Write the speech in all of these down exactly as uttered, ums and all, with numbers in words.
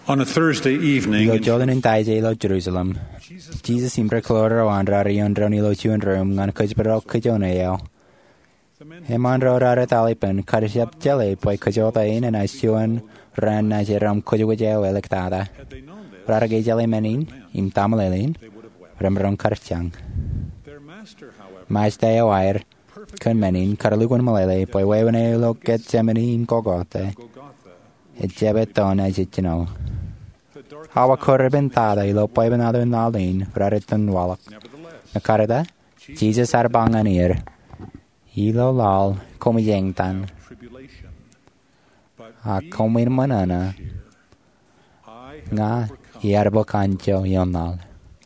On a Thursday evening, Ilo Jordan in Taizé ilo Jerusalem. Jesus siempre clora o andra rion dron ilo chuan rum ngan kujbro kujone yo. Heman ro rara talipan karishap jale poi kujota in and I chuan ran na jeram kujwajeo electada. Rara gejale menin im tamalelin remron karchang. Mais deo air kun menin karlugun malele poi wevene lo get gemini in gogote. Et jebet don as it know. Hawa korben tada ilo poi benado in nalin raritan walak. Na karada Jesus arbangan ear. Ilo lal komi yengtan. A komin manana. Nga iarbo kancho yonal.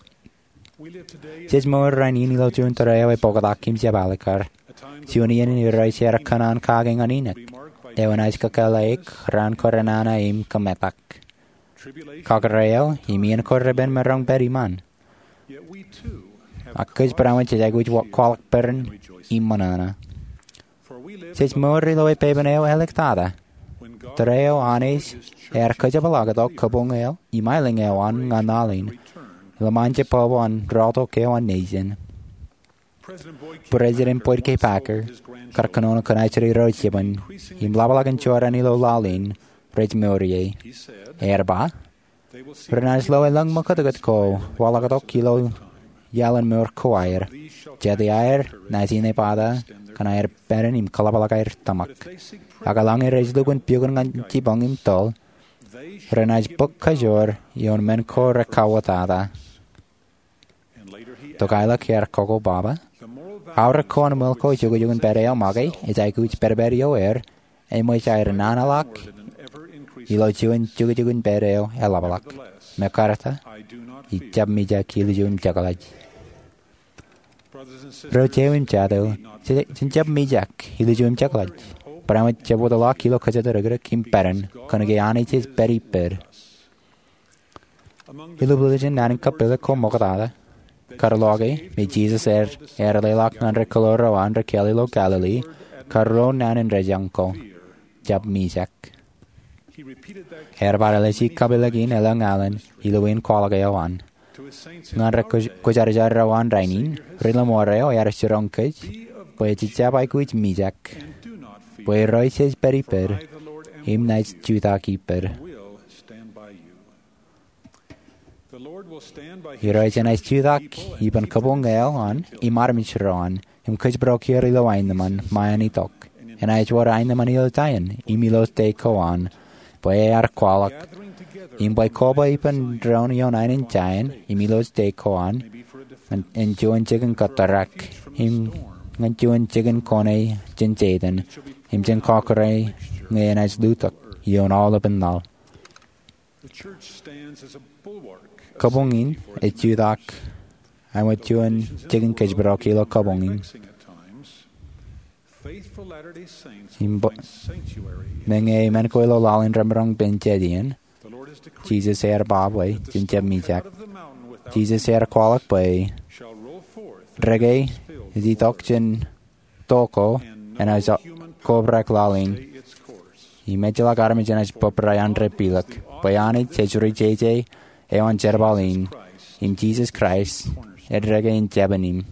Tis more ranin ilo juntareo e pogadakim jabalikar. Junian in rai er kanan kaging aninek. Ewanais kakalaik ran koranana im kamepak. Kagareo imian korreben merong beriman. Akkis braman chijagwich kwalak pern imanana. Tis more ilo e pebeneo electada. Tereo anis er kajabalagado kabungeo imailingeo an nganalin. Lamanje pobo an roto keo an nation. President Boyd K. Packer, Karkanona Kanachari Rochiban, Im Labalagan Choran ilo lalin, Bridge Murier, Erba, Renaz low and lung makatagat ko, Walagadok kilo, Yalan Mur Coire, Jedi Air, Nazine Pada, Kanair Baron im Kalabalagair Tamak, Agalang erase Lugan Pugan and Tibong im Tol, Renaz Book Kajor, Yon Menko Rekawatada, Togaila Kier Kogo Baba. Our corn milko jugujugun bereo magi, is I gooch berberio air, a much iron analak, ilo juin jugujugun bereo elabalak, mekarata, it jab me jack ilijun jagalaj. Rotewin jado, jab me jack, ilijun jagalaj, but I went jabo the lock kilo kajadaragra kim peran, conagayanit is berry per. Illusion nan capilla com mogada. Carlogi, me Jesus er, er lelak nandre coloro andre Kelilo Galilee, Carlo nan en rejanko, jab mizak. Er baralesi kabilagin elang alen, iluin kolagayawan. Nandre kujarjarawan rainin, rilamoreo er sironkej, poetica by kuit mizak. Poe roises periper, him nights juta keeper. Hieroit en eis tudak, iban kabongeo an, imar michron, im kujbrok hier ilo eindeman, mayan itok, en eis war eindeman ilo tayen, imilos de koan, boy ar kwalak, im boy koba ipan drone yon einen tayen, imilos de koan, en juan chicken katarak, im ngan juan chicken kone, jin jaden, im jin kokore, ngayon eis lutok, yon all up and nal. Kabongin, et judak, I went to an chicken kajbrokilo kabongin. Menge menkoilo lalin ramrong ben jedian. Jesus er babway, jinjab mijak. Jesus er kwalak bay. Reggae, zitok jin toko, and I saw cobrak lalin. He medjala garmijan as poprayan repilak. Bayani, chejuri jj. Ewan Jerbalin, in Jesus Christ, edrega in Jebanim.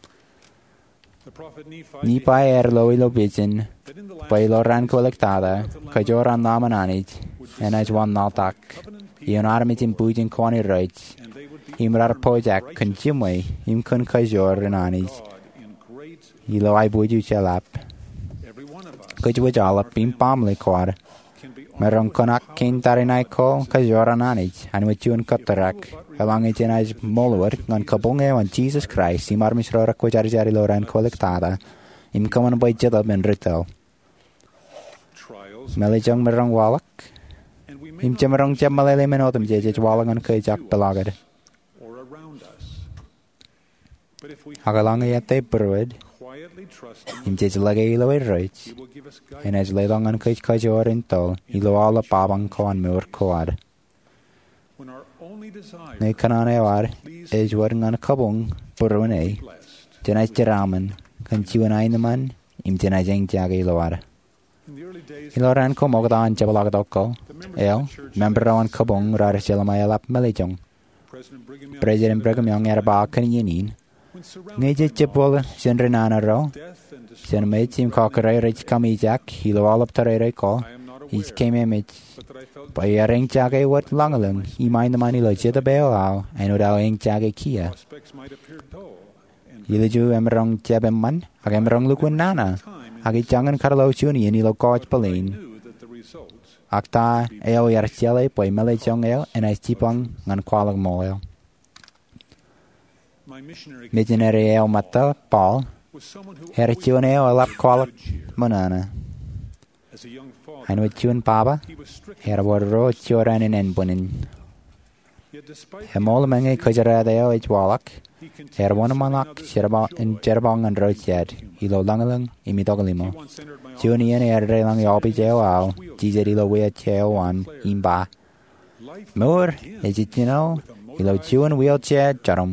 Nipa er lo ilo bijin, by loran collectada, kajoran namananit, and as one natak, ion armit in bujin kwani rights, imrar pojak, conjumwe, im kun kajor in anis, ilo I buju chelap. Kajwajalap im pamli quar. Merong konak kin tarinai ko kajoran anij, and with you and katarak, along it in as molwer, on kabunge on Jesus Christ, im armis rora kojarjari loran collectada, im common by jadab and ritel. Melijong merong walak, im jamarong jamalele menotum jejaj wallang on kajak belagad. Hagalang yate brewed, im jej lagay ilo right. En as ledong an kajj kajor in tol, ilo ala babang ko an mur koar. Ne kanane war, ej waring an kabung, burune, jenais jeramen, kan chiwan aineman, im jenais eng jage ilo war. Ilo ran ko mogda an jabalagdoko, El, member an Kabong ra Silamaya lap Melichong. President Brigham Young era ba kan yanin. Ngeje chipol sin renana ro. Sin made sim cockere rich kami jack, he lo all up to re call. He's came image. By a ring jaggy what longalung, he mind the money legit a bail out, and without ink jaggy kia. Yiliju emerong jabemman, a emerong lukun nana. Agi jangan Carlo Juni and ilo gorge Pauline. Acta eo yarchele by Melechong el and I stipong ngan qualag moel. Missionary el mata, Paul. Herchun eo lap qualag monana. And with June Papa, here were road choran in Enbunin. Hemol Menge Kujaradeo H. Wallach, here one monarch, Sherbong and Jerbong and Rochad, Ilo Langalung, Imidogalimo. Junian air relang yobi jeo, Gizerilo wear chair one, Imba. More, is it you know, Ilo June wheelchair, Jarum.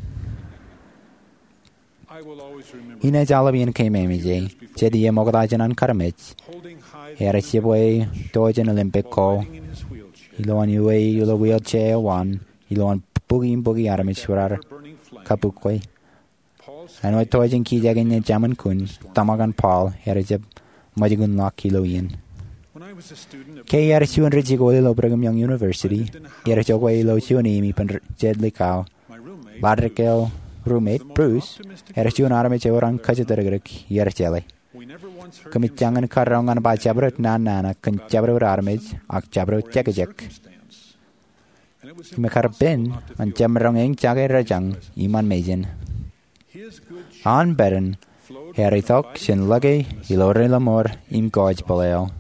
Ina Jalabian came Amij, Jedi Mogadajan and Karamich. Here is your way, Dodge Olympic call. Ilo on your way, Ilo wheelchair one, Ilo on boogie boogie armishwarar, Kapukwe. And what Dodging Kijagin and Jaman Kun, Tamagan Paul, here is a Majigun Lock Kiloian. K. R. S. U. and Richigo Ilo Brigham Young University, here is your way, Lo Chunimi, Jedley Cow, Ladrikel, roommate, Bruce, here is you an armature on Kajadergrick, here is Jelly. Kami jangan karongan ba jabrut nana kan jabrut armage ak jabrut jagajak. Mekar ben an jamrong eng jage rajang iman mejen. An beren heri thok sin lagi ilore lamor im goj boleo.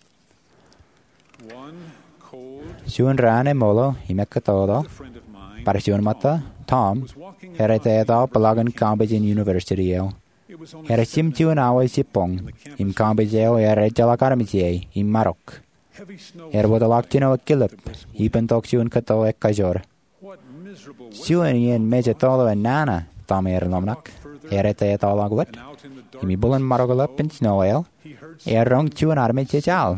Suan rane molo imeka todo. Para suan mata Tom heri teedo pelagan Cambridge University el. Here sim tu an hour sipong, im Cambridgeo ere jalakaramitie, im Marok. Here would a loctino a killip, even talk you and cato e cajor. Suanian major tolo and nana, Tom ere lomnak, ere te et all agwet, imi bullen marogalup in snow ale, ere rong tu an army jal.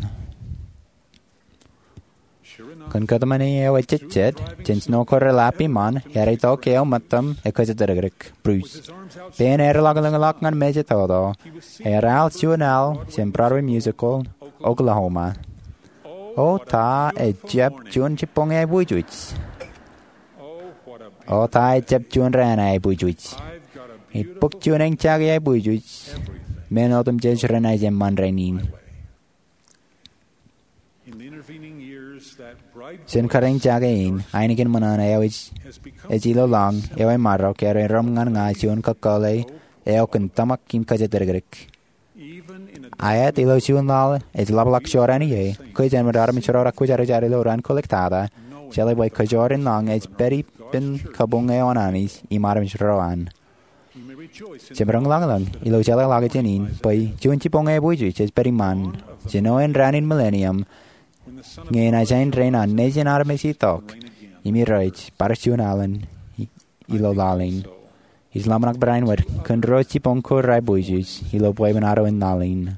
Kun katamani eo et chit, since no correlapi man, ere talk eo matum e cajaderic, Bruce. Ben er lagelang lakngan meje todo. Er al suanal sim Broadway musical Oklahoma. O ta e jeb jun chipong e bujuits. O ta e jeb jun rana e bujuits. E puk jun eng chagi e bujuits. Men otum jej rana jem man renin. Sin kareng jagain, einigen manana ewis, ejilo lang, ewe marok, ere romngan nga siun kakale, eo kun tamak kim kajadergrik. Ayat ilo siun lal, es lablak shorani ye, kujan madarmi shorora kujarajari loran collectada, jale boy kajorin lang, es beri bin kabung eonanis, imarim shoroan. Simrang lang lang, ilo jale lagajanin, boy, jun chipong e bujuch, es beri man, jino en ranin millennium, Ngayon ay sayin reyna nejen arme si tok. Imi roich, parasiun alan, ilo lalin. Islam nak berain wad, kun rochi pongko rai bujus, ilo boy benaro in lalin.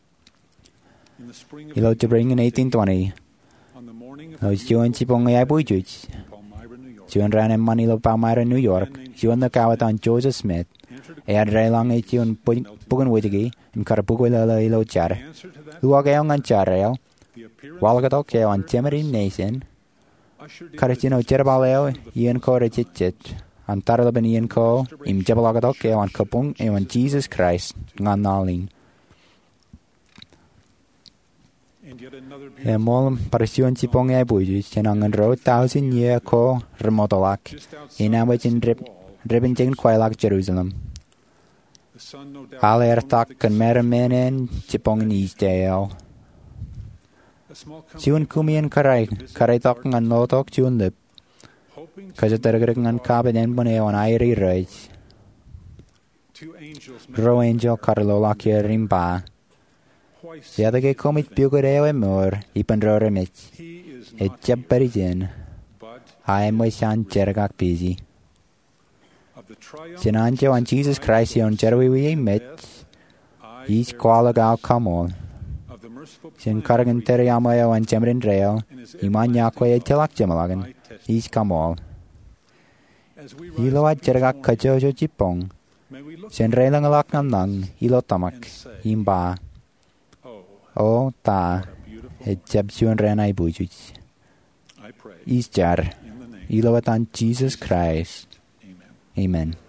Ilo jabring in eighteen twenty. Lo juan chipong ay bujus. Juan ran en Manilo Palmyra, New York. Juan the kawatan Joseph Smith. Ayad ray lang ay juan pugan witigi, im karapugo ilo ilo char. Luwag ayong ang charel. Walgadok eo an Temarin Nation, Karatino Jerbaleo, Ian Ko Rechit, an Tarlaban Ian Ko, im Jabalagadok eo an Kapung eo an Jesus Christ, ngan nalin. E mol parasiun chipong e bujus, chenang an ro thousand year ko remodolak, inawajin rib, ribbon jing kwailak Jerusalem. Haler tak kan meramenen chipong in East eo. Siun kumian karay, karay tok ngan lotok siun lip. Kaja tergrik ngan kabin en boneo an airi rage. Ro angel karlo lakia rimba. Siada ke komit piukureo e mor, ipan ro remich. E jab perijin. Hae mo shan jergak piji. Sinanjo an Jesus Christ yon jerwi we mit. Each qualag al kamol. sy'n cargan teri amau o an temrin reo, i man iacwa e tilak jemalagan, is camol. Ilo ad jerga kajo jo jipong, sy'n reilang alak nam nang, ilo tamak, im ba. O ta, e jeb sy'n renai bujuj. Is jar, ilo at an Jesus Christ. Amen.